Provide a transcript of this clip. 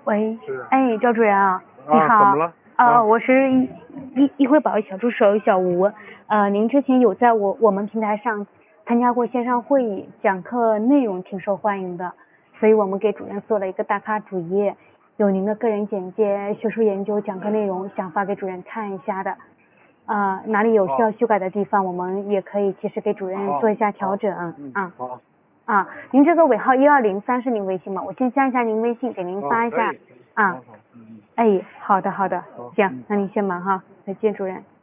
喂， 是哎，赵主任啊，你好。 怎么了？ 我是一会宝小助手小吴。您之前有在我们平台上参加过线上会议，讲课内容挺受欢迎的，所以我们给主任做了一个打卡主页，有您的个人简介、学术研究、讲课内容，想发给主任看一下的。哪里有需要修改的地方，我们也可以及时给主任做一下调整。您这个尾号1203是您微信吗？我先加一下您微信，给您发一下。好的，行，那您先忙哈，再见主任。